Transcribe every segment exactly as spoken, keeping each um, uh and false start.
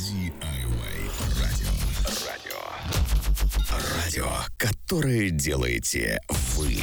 ди ай вай радио. Радио. Радио, которое делаете вы.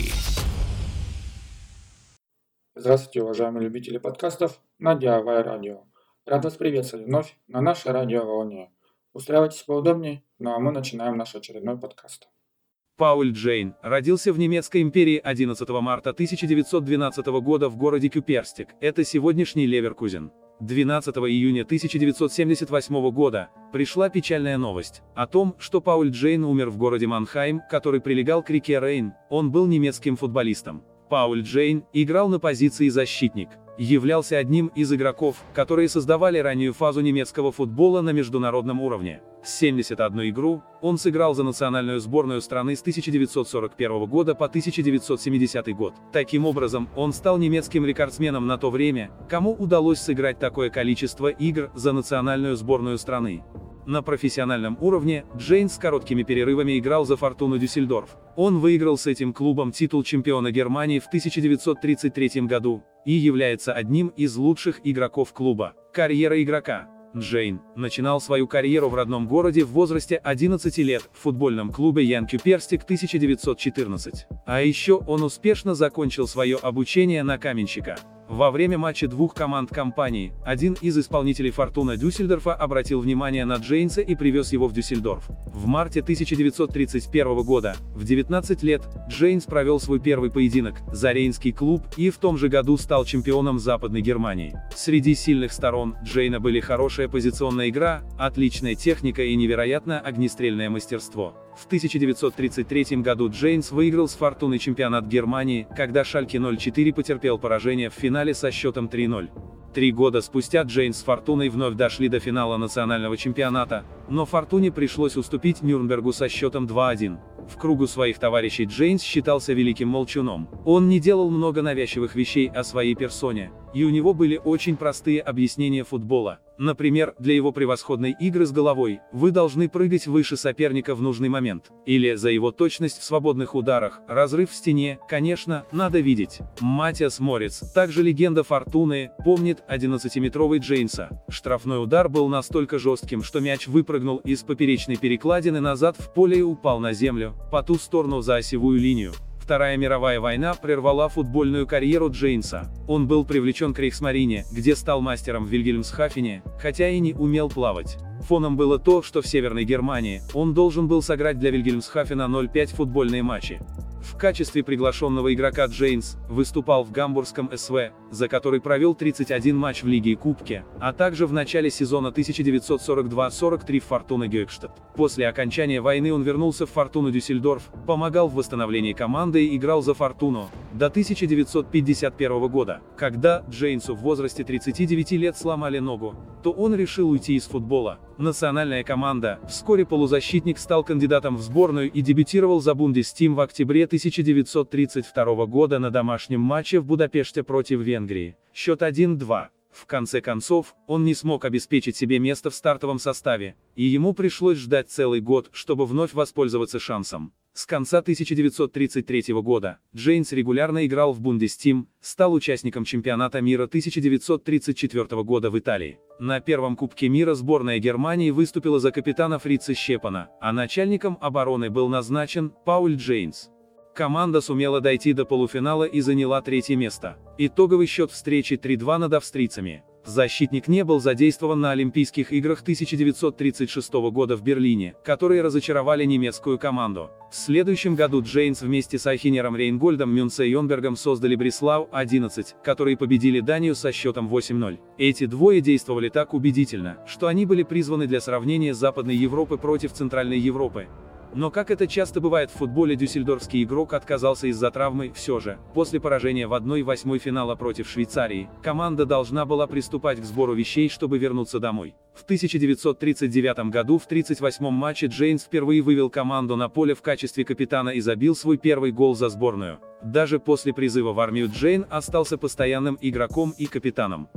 Здравствуйте, уважаемые любители подкастов на ди ай вай радио. Рад вас приветствовать вновь на нашей радиоволне. Устраивайтесь поудобнее, ну а мы начинаем наш очередной подкаст. Пауль Джейн родился в немецкой империи одиннадцатого марта тысяча девятьсот двенадцатого года в городе Кюперстик, это сегодняшний Леверкузен. двенадцатого июня тысяча девятьсот семьдесят восьмого года пришла печальная новость о том, что Пауль Джейн умер в городе Манхайм, который прилегал к реке Рейн. Он был немецким футболистом. Пауль Джейн играл на позиции защитник, являлся одним из игроков, которые создавали раннюю фазу немецкого футбола на международном уровне. семьдесят одну игру он сыграл за национальную сборную страны с тысяча девятьсот сорок первого года по тысяча девятьсот семидесятый год. Таким образом, он стал немецким рекордсменом на то время, кому удалось сыграть такое количество игр за национальную сборную страны. На профессиональном уровне Джейн с короткими перерывами играл за Фортуну Дюссельдорф. Он выиграл с этим клубом титул чемпиона Германии в тысяча девятьсот тридцать третьем году и является одним из лучших игроков клуба. Карьера игрока. Джейн начинал свою карьеру в родном городе в возрасте одиннадцати лет в футбольном клубе Ян Кюперстик тысяча девятьсот четырнадцать. А еще он успешно закончил свое обучение на каменщика. Во время матча двух команд компании, один из исполнителей Фортуна Дюссельдорфа обратил внимание на Джейнса и привез его в Дюссельдорф. В марте тысяча девятьсот тридцать первого года, в девятнадцать лет, Джейнс провел свой первый поединок за Рейнский клуб и в том же году стал чемпионом Западной Германии. Среди сильных сторон Джейна были хорошая позиционная игра, отличная техника и невероятно огнестрельное мастерство. В тысяча девятьсот тридцать третьем году Джейнс выиграл с Фортуной чемпионат Германии, когда Шальке ноль четыре потерпел поражение в финале со счетом три ноль. Три года спустя Джейнс с Фортуной вновь дошли до финала национального чемпионата, но Фортуне пришлось уступить Нюрнбергу со счетом два один. В кругу своих товарищей Джейнс считался великим молчуном. Он не делал много навязчивых вещей о своей персоне, и у него были очень простые объяснения футбола. Например, для его превосходной игры с головой, вы должны прыгать выше соперника в нужный момент. Или за его точность в свободных ударах, разрыв в стене, конечно, надо видеть. Матиас Морец, также легенда Фортуны, помнит одиннадцатиметровый Джейнса. Штрафной удар был настолько жестким, что мяч выпрыгнул из поперечной перекладины назад в поле и упал на землю, по ту сторону за осевую линию. Вторая мировая война прервала футбольную карьеру Джейнса. Он был привлечен к Рейхсмарине, где стал мастером в Вильгельмсхафене, хотя и не умел плавать. Фоном было то, что в Северной Германии он должен был сыграть для Вильгельмсхафена ноль пять футбольные матчи. В качестве приглашенного игрока Джейнс выступал в гамбургском эс вэ, за который провел тридцать один матч в Лиге и Кубке, а также в начале сезона тысяча девятьсот сорок два сорок три в Фортуна Гёкстадт. После окончания войны он вернулся в Фортуну Дюссельдорф, помогал в восстановлении команды и играл за Фортуну до тысяча девятьсот пятьдесят первого года. Когда Джейнсу в возрасте тридцати девяти лет сломали ногу, то он решил уйти из футбола. Национальная команда, вскоре полузащитник стал кандидатом в сборную и дебютировал за Бундестим в октябре тысяча девятьсот тридцать второго года на домашнем матче в Будапеште против Венгрии. Счет один два. В конце концов, он не смог обеспечить себе место в стартовом составе, и ему пришлось ждать целый год, чтобы вновь воспользоваться шансом. С конца тысяча девятьсот тридцать третьего года Джейнс регулярно играл в Бундестим, стал участником чемпионата мира тысяча девятьсот тридцать четвёртого года в Италии. На первом Кубке мира сборная Германии выступила за капитана Фрица Щепана, а начальником обороны был назначен Пауль Джейнс. Команда сумела дойти до полуфинала и заняла третье место. Итоговый счет встречи три два над австрийцами. Защитник не был задействован на Олимпийских играх тысяча девятьсот тридцать шестого года в Берлине, которые разочаровали немецкую команду. В следующем году Джейнс вместе с Айхинером Рейнгольдом Мюнце-Йонбергом создали Бреслау одиннадцать, которые победили Данию со счетом восемь ноль. Эти двое действовали так убедительно, что они были призваны для сравнения Западной Европы против Центральной Европы. Но как это часто бывает в футболе, дюссельдорфский игрок отказался из-за травмы. Все же, после поражения в одной восьмой финала против Швейцарии, команда должна была приступать к сбору вещей, чтобы вернуться домой. В тысяча девятьсот тридцать девятом году в тридцать восьмом матче Джейнс впервые вывел команду на поле в качестве капитана и забил свой первый гол за сборную. Даже после призыва в армию Джейн остался постоянным игроком и капитаном.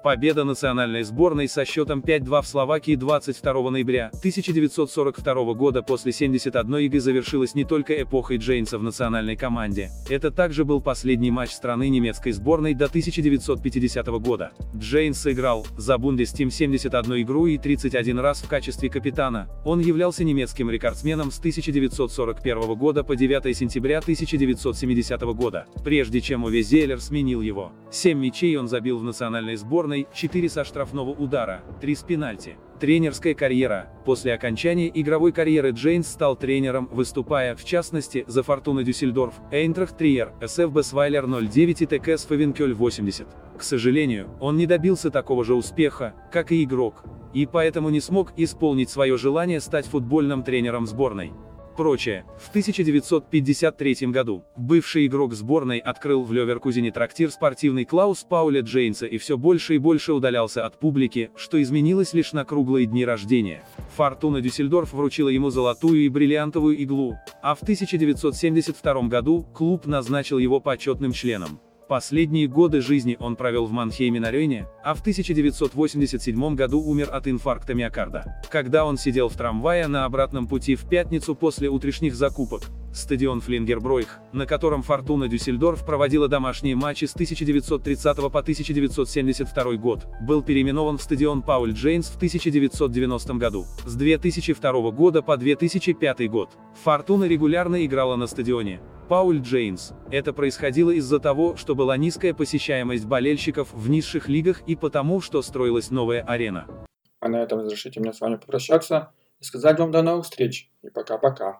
Победа национальной сборной со счетом пять-два в Словакии двадцать второго ноября тысяча девятьсот сорок второго года после семидесяти одной игры завершилась не только эпохой Джейнса в национальной команде, это также был последний матч страны немецкой сборной до тысяча девятьсот пятидесятого года. Джейнс сыграл за Бундестим семьдесят одну игру и тридцать один раз в качестве капитана. Он являлся немецким рекордсменом с тысяча девятьсот сорок первого года по девятое сентября тысяча девятьсот семидесятого года, прежде чем Уве Зеелер сменил его. Семь мячей он забил в национальной сборной, четыре со штрафного удара, три с пенальти. Тренерская карьера. После окончания игровой карьеры Джейнс стал тренером, выступая, в частности, за Фортуна Дюссельдорф, Эйнтрахт Триер, СФ Басвайлер ноль девять и ТК Свовенкёль восемьдесят. К сожалению, он не добился такого же успеха, как и игрок, и поэтому не смог исполнить свое желание стать футбольным тренером сборной. Прочее. В тысяча девятьсот пятьдесят третьем году бывший игрок сборной открыл в Леверкузене трактир спортивный Клаус Пауля Джейнса и все больше и больше удалялся от публики, что изменилось лишь на круглые дни рождения. Фортуна Дюссельдорф вручила ему золотую и бриллиантовую иглу, а в тысяча девятьсот семьдесят втором году клуб назначил его почетным членом. Последние годы жизни он провел в Манхейме на Рейне, а в тысяча девятьсот восемьдесят седьмом году умер от инфаркта миокарда. Когда он сидел в трамвае на обратном пути в пятницу после утренних закупок, стадион Флингербройх, на котором Фортуна Дюссельдорф проводила домашние матчи с тысяча девятьсот тридцатого по тысяча девятьсот семьдесят второй год, был переименован в стадион Пауль Джейнс в тысяча девятьсот девяностом году. С две тысячи второго года по две тысячи пятый год Фортуна регулярно играла на стадионе Пауль Джейнс. Это происходило из-за того, что была низкая посещаемость болельщиков в низших лигах и потому, что строилась новая арена. А на этом разрешите мне с вами попрощаться и сказать вам до новых встреч. И пока-пока.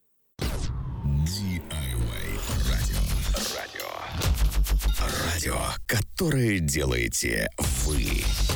ди ай вай радио. Радио. Радио, которое делаете вы.